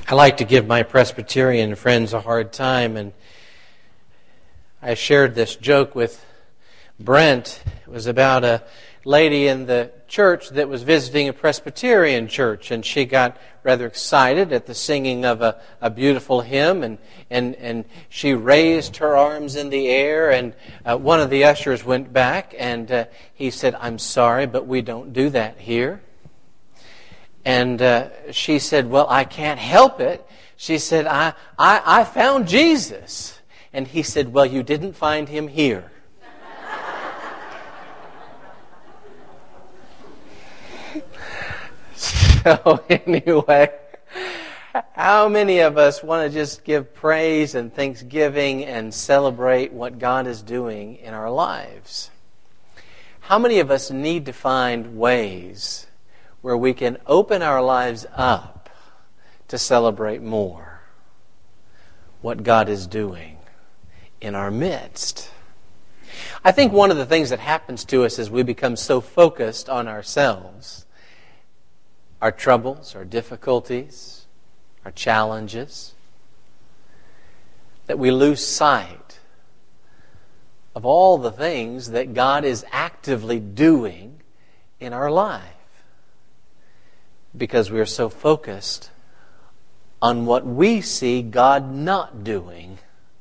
I like to give my Presbyterian friends a hard time, and I shared this joke with Brent. It was about a lady in the church that was visiting a Presbyterian church, and she got rather excited at the singing of a beautiful hymn, and she raised her arms in the air, and one of the ushers went back, and he said, "I'm sorry, but we don't do that here." And she said, "Well, I can't help it." She said, I found Jesus. And he said, "Well, you didn't find him here." So anyway, how many of us want to just give praise and thanksgiving and celebrate what God is doing in our lives? How many of us need to find ways where we can open our lives up to celebrate more what God is doing in our midst? I think one of the things that happens to us as we become so focused on ourselves, our troubles, our difficulties, our challenges, that we lose sight of all the things that God is actively doing in our life, because we are so focused on what we see God not doing.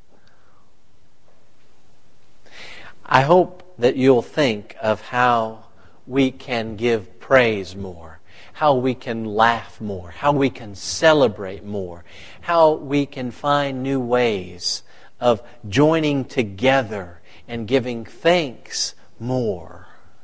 I hope that you'll think of how we can give praise more, how we can laugh more, how we can celebrate more, how we can find new ways of joining together and giving thanks more.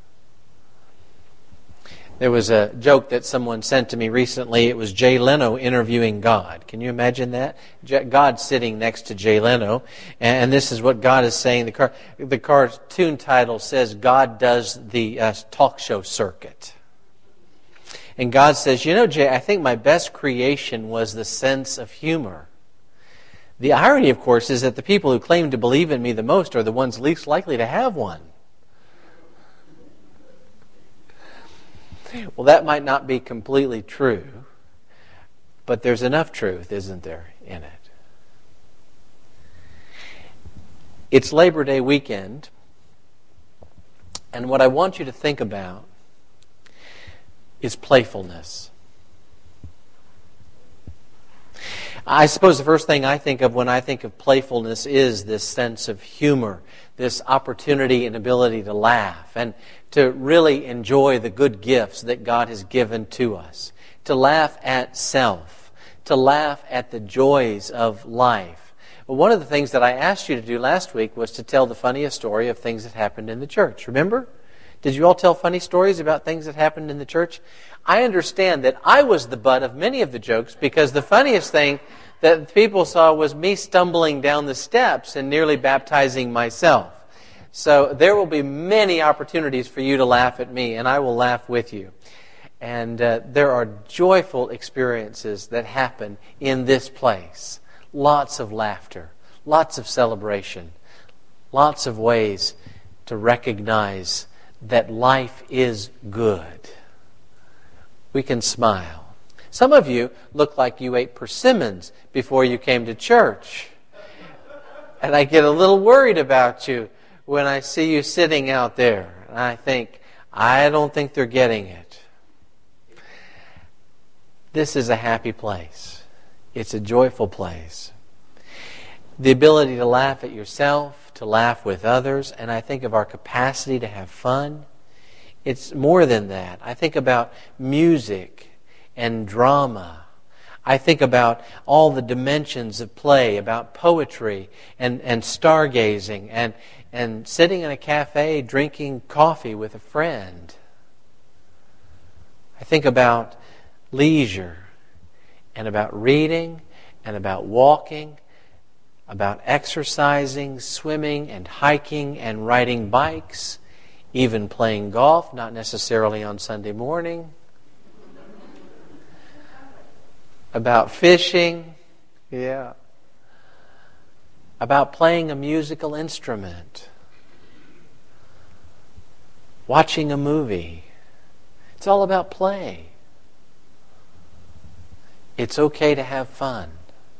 There was a joke that someone sent to me recently. It was Jay Leno interviewing God. Can you imagine that? God sitting next to Jay Leno. And this is what God is saying. The cartoon title says, "God does the talk show circuit." And God says, "You know, Jay, I think my best creation was the sense of humor. The irony, of course, is that the people who claim to believe in me the most are the ones least likely to have one." Well, that might not be completely true, but there's enough truth, isn't there, in it? It's Labor Day weekend, and what I want you to think about is playfulness. I suppose the first thing I think of when I think of playfulness is this sense of humor, this opportunity and ability to laugh and to really enjoy the good gifts that God has given to us, to laugh at self, to laugh at the joys of life. Well, one of the things that I asked you to do last week was to tell the funniest story of things that happened in the church. Remember? Did you all tell funny stories about things that happened in the church? I understand that I was the butt of many of the jokes because the funniest thing that people saw was me stumbling down the steps and nearly baptizing myself. So there will be many opportunities for you to laugh at me, and I will laugh with you. And there are joyful experiences that happen in this place. Lots of laughter, lots of celebration, lots of ways to recognize that life is good. We can smile. Some of you look like you ate persimmons before you came to church. And I get a little worried about you when I see you sitting out there. And I think, I don't think they're getting it. This is a happy place. It's a joyful place. The ability to laugh at yourself, to laugh with others, and I think of our capacity to have fun. It's more than that. I think about music and drama. I think about all the dimensions of play, about poetry and stargazing and sitting in a cafe drinking coffee with a friend. I think about leisure and about reading and about walking, about exercising, swimming and hiking and riding bikes, even playing golf, not necessarily on Sunday morning. About fishing, about playing a musical instrument, watching a movie. It's all about play. It's okay to have fun.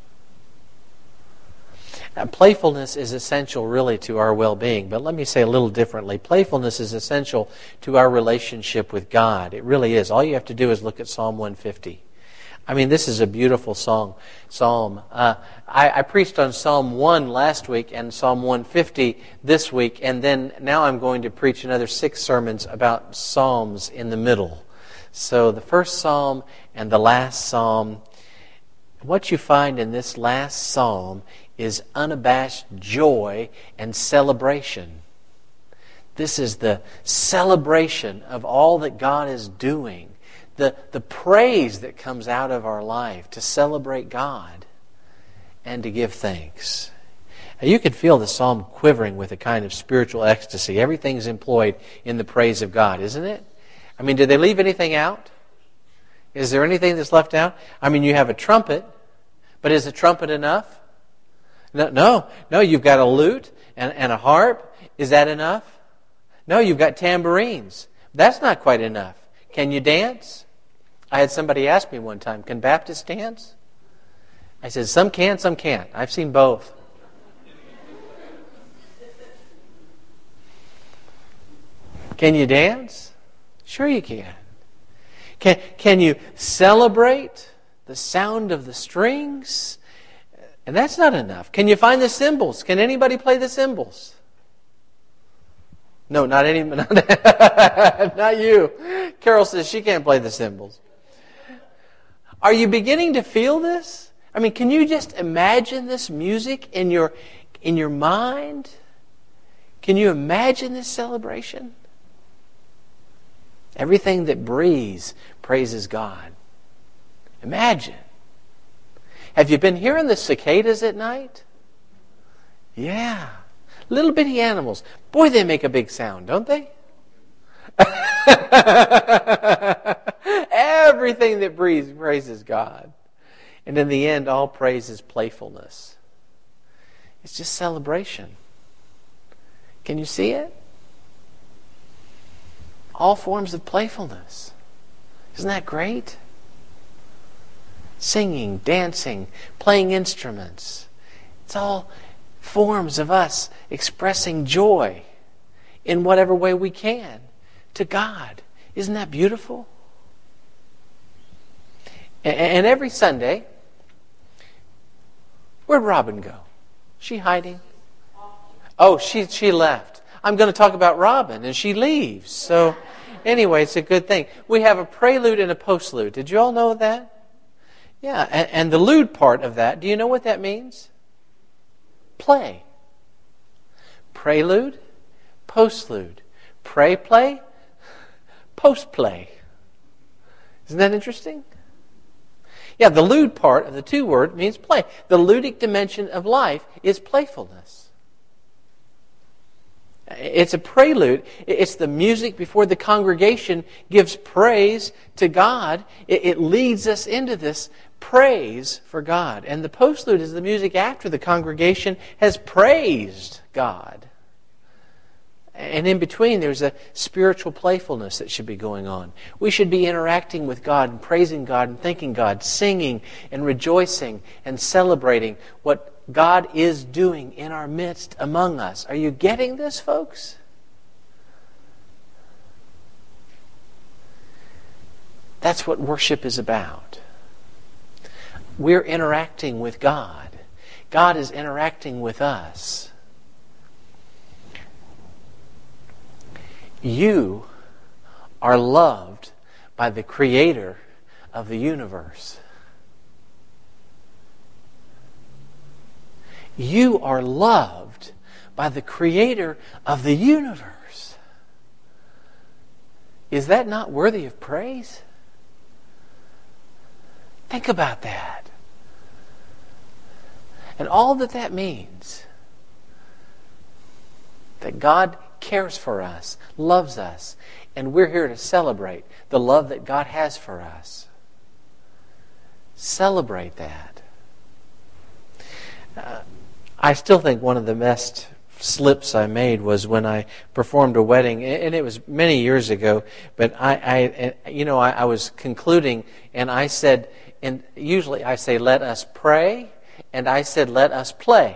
Playfulness is essential really to our well-being, but let me say a little differently. Playfulness is essential to our relationship with God. It really is. All you have to do is look at Psalm 150. I mean, this is a beautiful psalm. I preached on Psalm 1 last week and Psalm 150 this week, and then now I'm going to preach another 6 sermons about psalms in the middle. So the first psalm and the last psalm, what you find in this last psalm is unabashed joy and celebration. This is the celebration of all that God is doing. The praise that comes out of our life to celebrate God and to give thanks. Now, you can feel the psalm quivering with a kind of spiritual ecstasy. Everything's employed in the praise of God, isn't it? I mean, did they leave anything out? Is there anything that's left out? I mean, you have a trumpet, but is a trumpet enough? No, you've got a lute and a harp. Is that enough? No, you've got tambourines. That's not quite enough. Can you dance? I had somebody ask me one time, can Baptists dance? I said, some can, some can't. I've seen both. Can you dance? Sure you can. Can you celebrate the sound of the strings? And that's not enough. Can you find the cymbals? Can anybody play the cymbals? No, not any. Not you. Carol says she can't play the cymbals. Are you beginning to feel this? I mean, can you just imagine this music in your mind? Can you imagine this celebration? Everything that breathes praises God. Imagine. Have you been hearing the cicadas at night? Yeah. Little bitty animals. Boy, they make a big sound, don't they? Everything that breathes praises God. And in the end, all praise is playfulness. It's just celebration. Can you see it? All forms of playfulness. Isn't that great? Singing, dancing, playing instruments. It's all forms of us expressing joy in whatever way we can to God. Isn't that beautiful? And every Sunday, where'd Robin go? She hiding? Oh, she left. I'm going to talk about Robin, and she leaves. So anyway, it's a good thing. We have a prelude and a postlude. Did you all know that? Yeah, and the lude part of that, do you know what that means? Play. Prelude, postlude. Play, post-play. Isn't that interesting? Yeah, the lude part of the 2-word means play. The ludic dimension of life is playfulness. It's a prelude. It's the music before the congregation gives praise to God. It leads us into this praise for God. And the postlude is the music after the congregation has praised God. And in between, there's a spiritual playfulness that should be going on. We should be interacting with God and praising God and thanking God, singing and rejoicing and celebrating what God is doing in our midst among us. Are you getting this, folks? That's what worship is about. We're interacting with God. God is interacting with us. You are loved by the Creator of the universe. You are loved by the Creator of the universe. Is that not worthy of praise? Think about that. And all that means. That God cares for us, loves us, and we're here to celebrate the love that God has for us. Celebrate that. I still think one of the best slips I made was when I performed a wedding, and it was many years ago, but I was concluding, and I said, and usually I say, let us pray, and I said, let us play.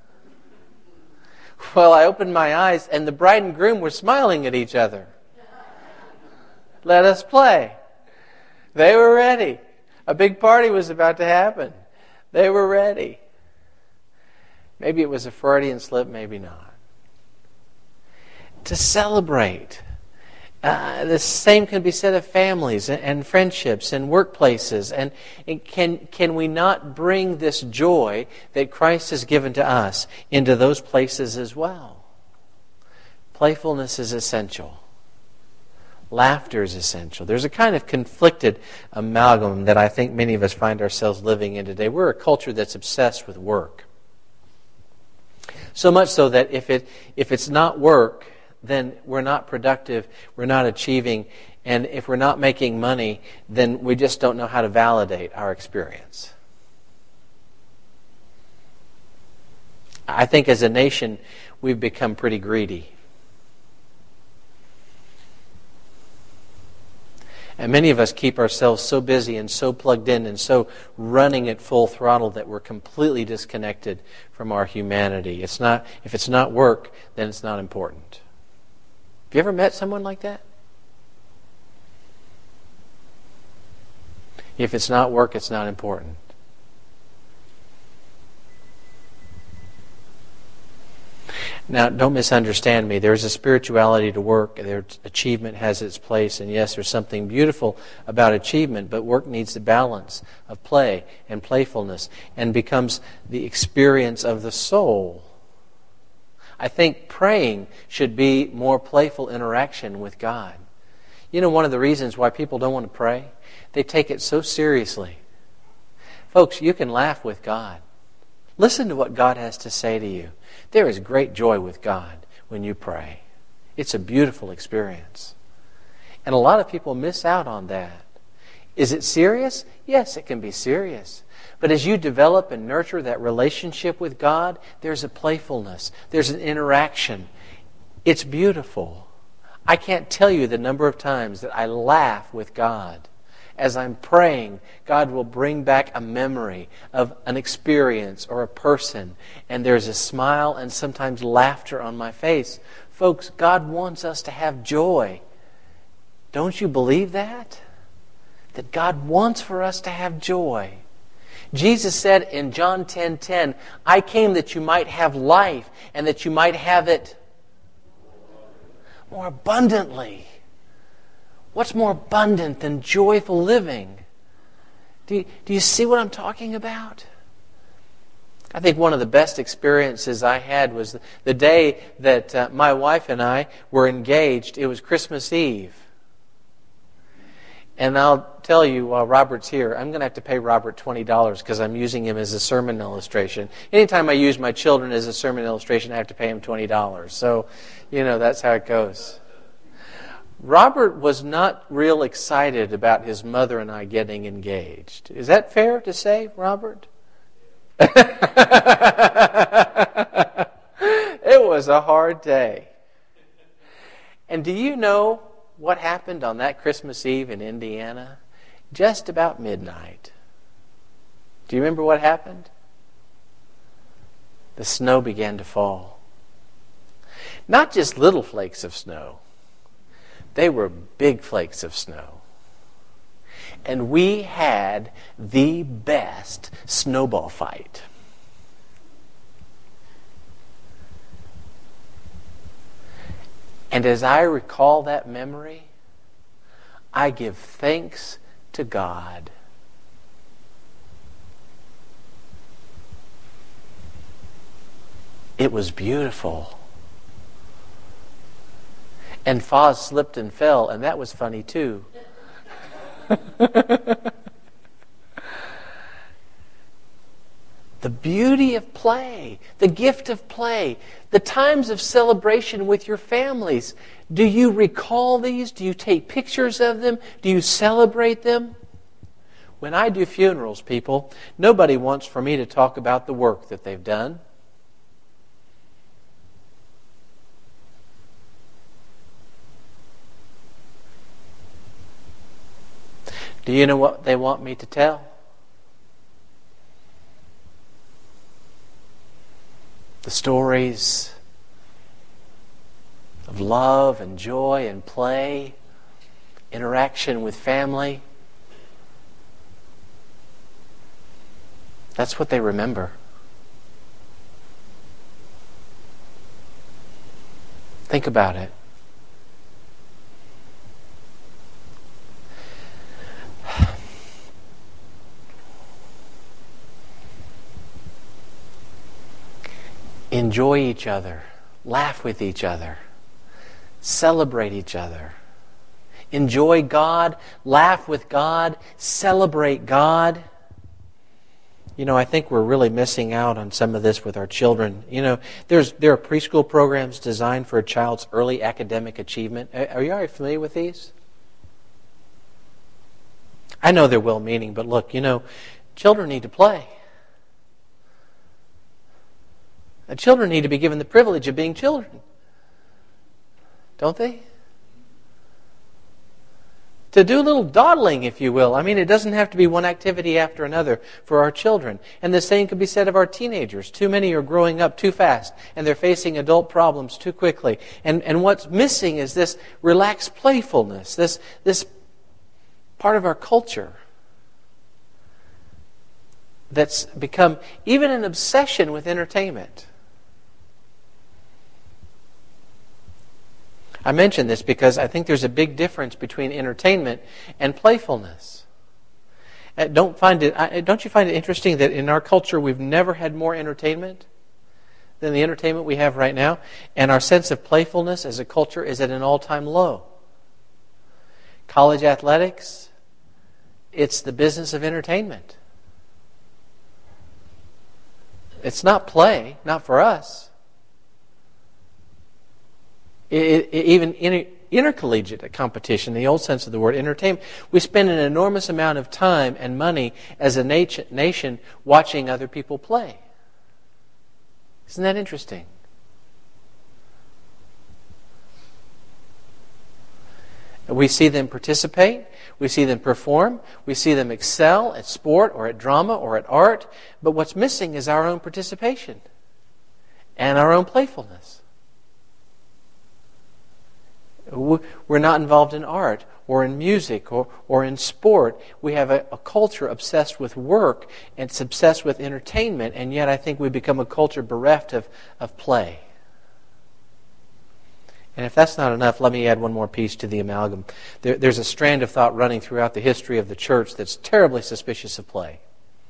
Well, I opened my eyes, and the bride and groom were smiling at each other. Let us play. They were ready. A big party was about to happen. They were ready. Maybe it was a Freudian slip, maybe not. To celebrate. The same can be said of families and friendships and workplaces. And can we not bring this joy that Christ has given to us into those places as well? Playfulness is essential. Laughter is essential. There's a kind of conflicted amalgam that I think many of us find ourselves living in today. We're a culture that's obsessed with work. So much so that if it's not work, then we're not productive, we're not achieving, and if we're not making money, then we just don't know how to validate our experience. I think as a nation, we've become pretty greedy. And many of us keep ourselves so busy and so plugged in and so running at full throttle that we're completely disconnected from our humanity. If it's not work, then it's not important. Have you ever met someone like that? If it's not work, it's not important. Now, don't misunderstand me. There's a spirituality to work. Achievement has its place. And yes, there's something beautiful about achievement, but work needs the balance of play and playfulness and becomes the experience of the soul. I think praying should be more playful interaction with God. You know, one of the reasons why people don't want to pray? They take it so seriously. Folks, you can laugh with God. Listen to what God has to say to you. There is great joy with God when you pray. It's a beautiful experience. And a lot of people miss out on that. Is it serious? Yes, it can be serious. But as you develop and nurture that relationship with God, there's a playfulness. There's an interaction. It's beautiful. I can't tell you the number of times that I laugh with God. As I'm praying, God will bring back a memory of an experience or a person, and there's a smile and sometimes laughter on my face. Folks, God wants us to have joy. Don't you believe that? That God wants for us to have joy. Jesus said in John 10:10, I came that you might have life and that you might have it more abundantly. What's more abundant than joyful living? Do you see what I'm talking about? I think one of the best experiences I had was the day that my wife and I were engaged. It was Christmas Eve. And I'll tell you, while Robert's here, I'm going to have to pay Robert $20 because I'm using him as a sermon illustration. Anytime I use my children as a sermon illustration, I have to pay him $20. So, that's how it goes. Robert was not real excited about his mother and I getting engaged. Is that fair to say, Robert? It was a hard day. And do you know what happened on that Christmas Eve in Indiana? Just about midnight. Do you remember what happened? The snow began to fall. Not just little flakes of snow. They were big flakes of snow. And we had the best snowball fight. And as I recall that memory, I give thanks to God. It was beautiful. And Foz slipped and fell, and that was funny too. The beauty of play, the gift of play, the times of celebration with your families. Do you recall these? Do you take pictures of them? Do you celebrate them? When I do funerals, people, nobody wants for me to talk about the work that they've done. Do you know what they want me to tell? The stories of love and joy and play, interaction with family. That's what they remember. Think about it. Enjoy each other. Laugh with each other. Celebrate each other. Enjoy God. Laugh with God. Celebrate God. I think we're really missing out on some of this with our children. There are preschool programs designed for a child's early academic achievement. Are you already familiar with these? I know they're well-meaning, but look, children need to play. And children need to be given the privilege of being children. Don't they? To do a little dawdling, if you will. It doesn't have to be one activity after another for our children. And the same could be said of our teenagers. Too many are growing up too fast, and they're facing adult problems too quickly. And what's missing is this relaxed playfulness, this part of our culture that's become even an obsession with entertainment. I mention this because I think there's a big difference between entertainment and playfulness. Don't you find it interesting that in our culture we've never had more entertainment than the entertainment we have right now? And our sense of playfulness as a culture is at an all-time low. College athletics, it's the business of entertainment. It's not play, not for us. Even intercollegiate competition, the old sense of the word, entertainment, we spend an enormous amount of time and money as a nation watching other people play. Isn't that interesting? We see them participate, we see them perform, we see them excel at sport or at drama or at art, but what's missing is our own participation and our own playfulness. We're not involved in art or in music or in sport. We have a culture obsessed with work and it's obsessed with entertainment, and yet I think we become a culture bereft of play. And if that's not enough, let me add one more piece to the amalgam. There's a strand of thought running throughout the history of the church that's terribly suspicious of play,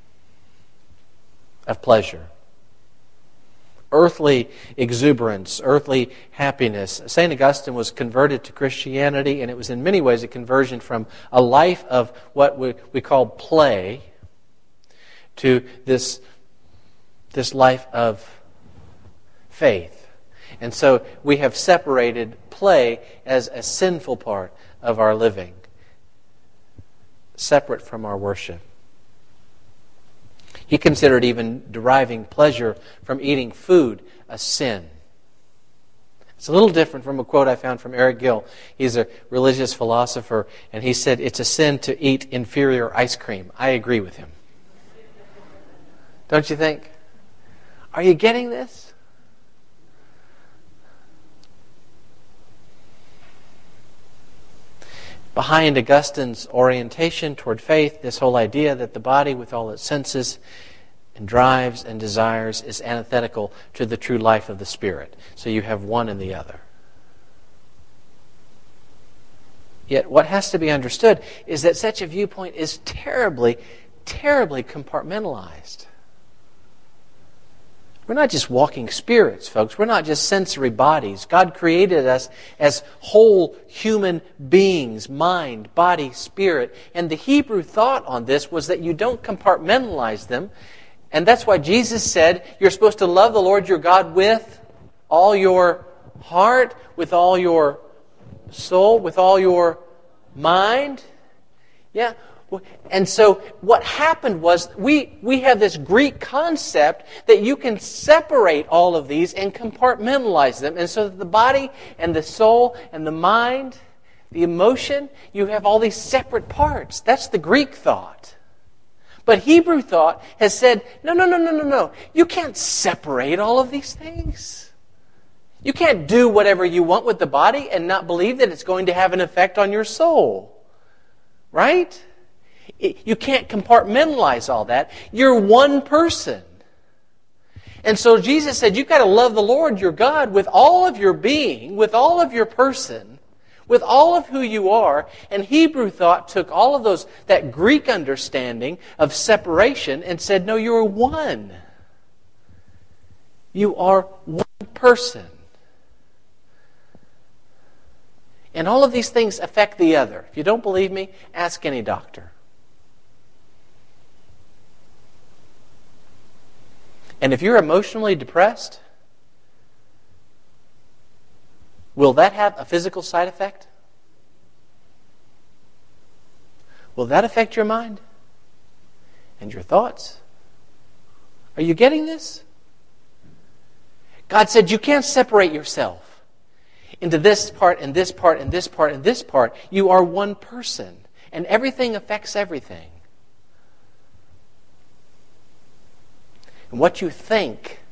of pleasure. Earthly exuberance, earthly happiness. St. Augustine was converted to Christianity, and it was in many ways a conversion from a life of what we call play to this life of faith. And so we have separated play as a sinful part of our living, separate from our worship. He considered even deriving pleasure from eating food a sin. It's a little different from a quote I found from Eric Gill. He's a religious philosopher, and he said it's a sin to eat inferior ice cream. I agree with him. Don't you think? Are you getting this? Behind Augustine's orientation toward faith, this whole idea that the body with all its senses and drives and desires is antithetical to the true life of the Spirit. So you have one and the other. Yet what has to be understood is that such a viewpoint is terribly, terribly compartmentalized. We're not just walking spirits, folks. We're not just sensory bodies. God created us as whole human beings, mind, body, spirit. And the Hebrew thought on this was that you don't compartmentalize them. And that's why Jesus said you're supposed to love the Lord your God with all your heart, with all your soul, with all your mind. Yeah. And so what happened was we have this Greek concept that you can separate all of these and compartmentalize them. And so that the body and the soul and the mind, the emotion, you have all these separate parts. That's the Greek thought. But Hebrew thought has said, no. You can't separate all of these things. You can't do whatever you want with the body and not believe that it's going to have an effect on your soul. Right? You can't compartmentalize all that. You're one person. And so Jesus said, you've got to love the Lord your God with all of your being, with all of your person, with all of who you are. And Hebrew thought took all of that Greek understanding of separation and said, no, you're one. You are one person. And all of these things affect the other. If you don't believe me, ask any doctor. And if you're emotionally depressed, will that have a physical side effect? Will that affect your mind and your thoughts? Are you getting this? God said you can't separate yourself into this part and this part and this part and this part. You are one person, and everything affects everything. And what you think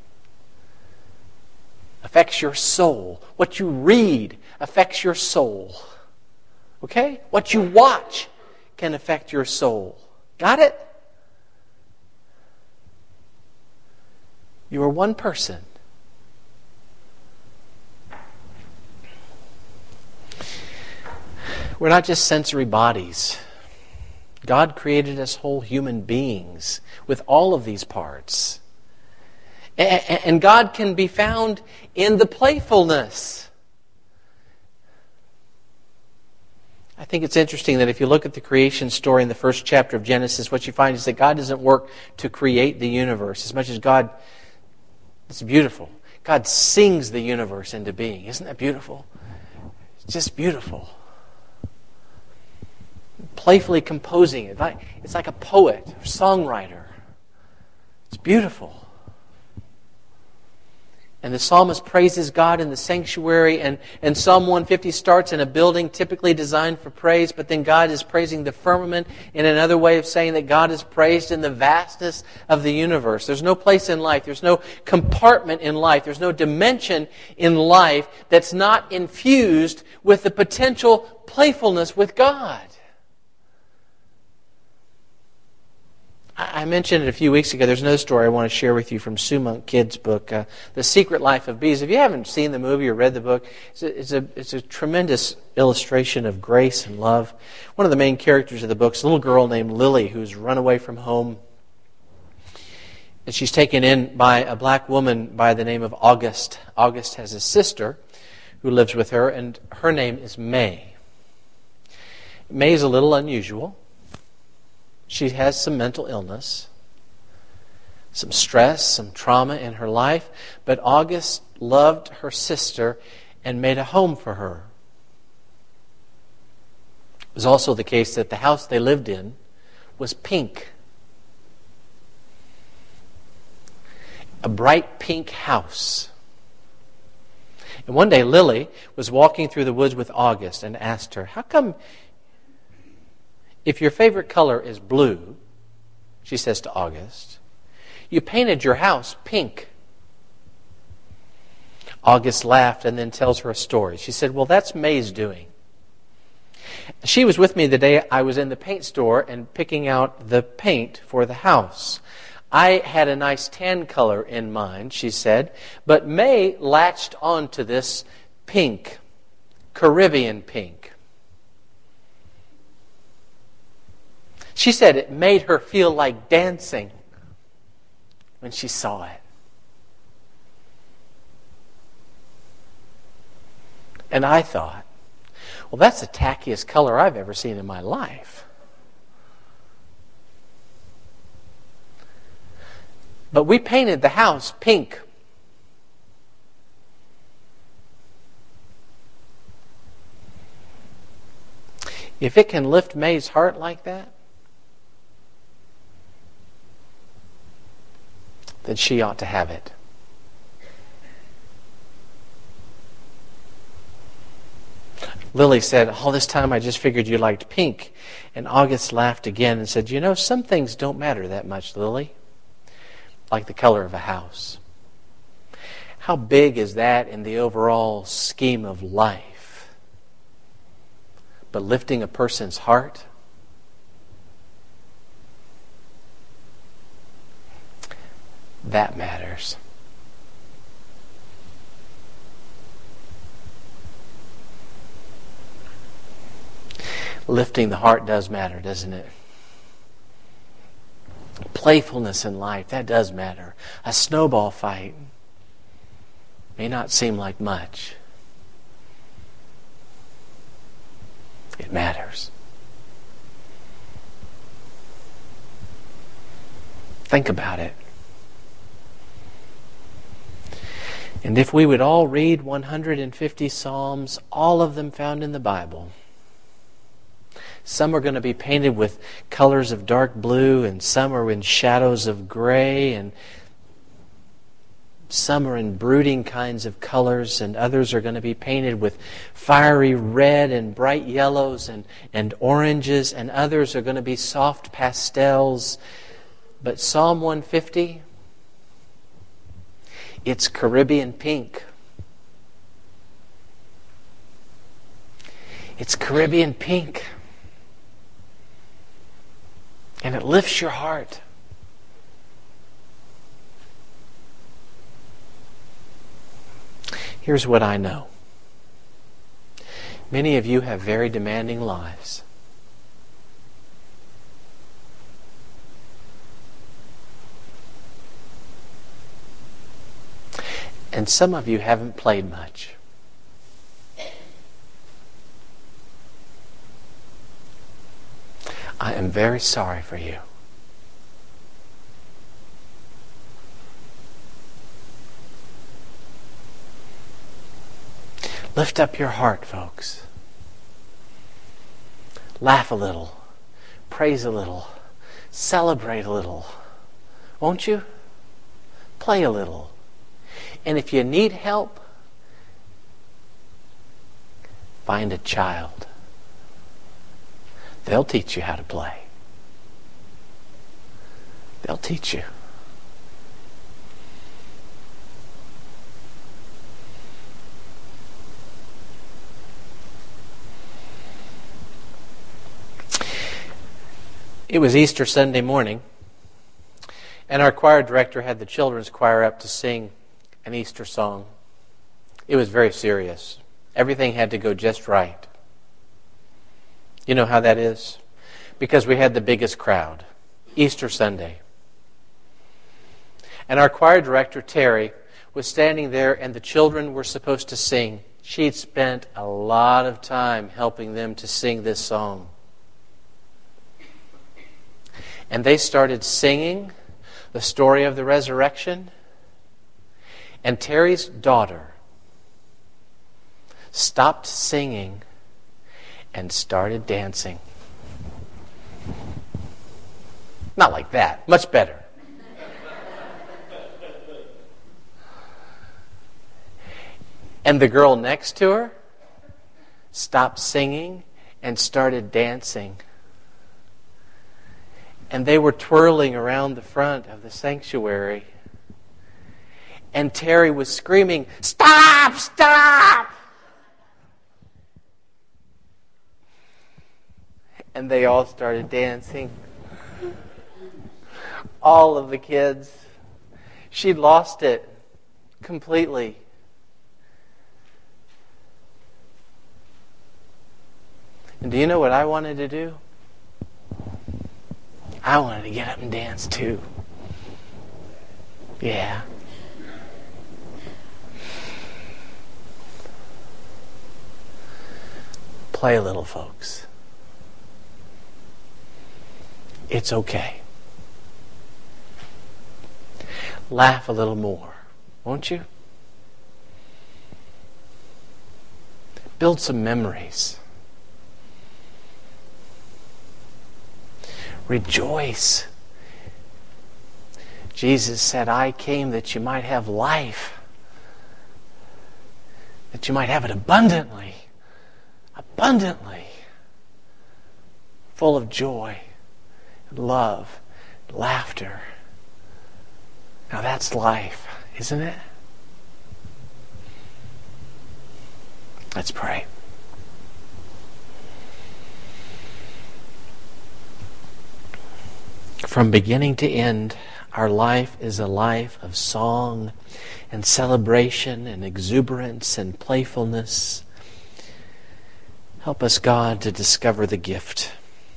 affects your soul. What you read affects your soul. Okay? What you watch can affect your soul. Got it? You are one person. We're not just sensory bodies. God created us whole human beings with all of these parts. And God can be found in the playfulness. I think it's interesting that if you look at the creation story in the first chapter of Genesis, what you find is that God doesn't work to create the universe as much as God. It's beautiful. God sings the universe into being. Isn't that beautiful? It's just beautiful. Playfully composing it. It's like a poet or songwriter. It's beautiful. And the psalmist praises God in the sanctuary, and Psalm 150 starts in a building typically designed for praise, but then God is praising the firmament in another way of saying that God is praised in the vastness of the universe. There's no place in life, there's no compartment in life, there's no dimension in life that's not infused with the potential playfulness with God. I mentioned it a few weeks ago. There's another story I want to share with you from Sue Monk Kidd's book, The Secret Life of Bees. If you haven't seen the movie or read the book, it's a tremendous illustration of grace and love. One of the main characters of the book is a little girl named Lily who's run away from home. And she's taken in by a black woman by the name of August. August has a sister who lives with her, and her name is May. May is a little unusual. She has some mental illness, some stress, some trauma in her life, but August loved her sister and made a home for her. It was also the case that the house they lived in was pink. A bright pink house. And one day Lily was walking through the woods with August and asked her, "How come, if your favorite color is blue," she says to August, "you painted your house pink?" August laughed and then tells her a story. She said, "Well, that's May's doing. She was with me the day I was in the paint store and picking out the paint for the house. I had a nice tan color in mind," she said, "but May latched onto this pink, Caribbean pink. She said it made her feel like dancing when she saw it." And I thought, well, that's the tackiest color I've ever seen in my life. But we painted the house pink. If it can lift May's heart like that, then she ought to have it. Lily said, all this time I just figured you liked pink. And August laughed again and said, some things don't matter that much, Lily. Like the color of a house. How big is that in the overall scheme of life? But lifting a person's heart, that matters. Lifting the heart does matter, doesn't it? Playfulness in life, that does matter. A snowball fight may not seem like much. It matters. Think about it. And if we would all read 150 Psalms, all of them found in the Bible, some are going to be painted with colors of dark blue, and some are in shadows of gray, and some are in brooding kinds of colors, and others are going to be painted with fiery red and bright yellows and oranges, and others are going to be soft pastels. But Psalm 150, it's Caribbean pink. It's Caribbean pink. And it lifts your heart. Here's what I know. Many of you have very demanding lives. And some of you haven't played much. I am very sorry for you. Lift up your heart, folks. Laugh a little. Praise a little. Celebrate a little. Won't you? Play a little. And if you need help, find a child. They'll teach you how to play. They'll teach you. It was Easter Sunday morning, and our choir director had the children's choir up to sing an Easter song. It was very serious. Everything had to go just right. You know how that is? Because we had the biggest crowd. Easter Sunday. And our choir director, Terry, was standing there, and the children were supposed to sing. She'd spent a lot of time helping them to sing this song. And they started singing the story of the resurrection. And Terry's daughter stopped singing and started dancing. Not like that. Much better. And the girl next to her stopped singing and started dancing. And they were twirling around the front of the sanctuary. And Terry was screaming, "Stop! Stop!" And they all started dancing. All of the kids. She'd lost it completely. And do you know what I wanted to do? I wanted to get up and dance too. Yeah. Play a little, folks. It's okay. Laugh a little more, won't you? Build some memories. Rejoice. Jesus said, "I came that you might have life, that you might have it abundantly." A abundantly, full of joy, and love, and laughter. Now that's life, isn't it? Let's pray. From beginning to end, our life is a life of song and celebration and exuberance and playfulness. Help us, God, to discover the gift.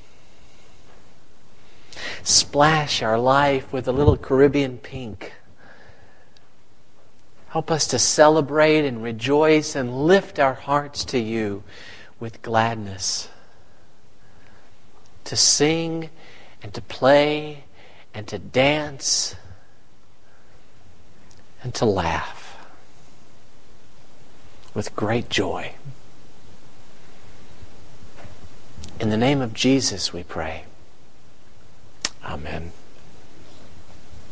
Splash our life with a little Caribbean pink. Help us to celebrate and rejoice and lift our hearts to you with gladness. To sing and to play and to dance and to laugh with great joy. In the name of Jesus we pray. Amen.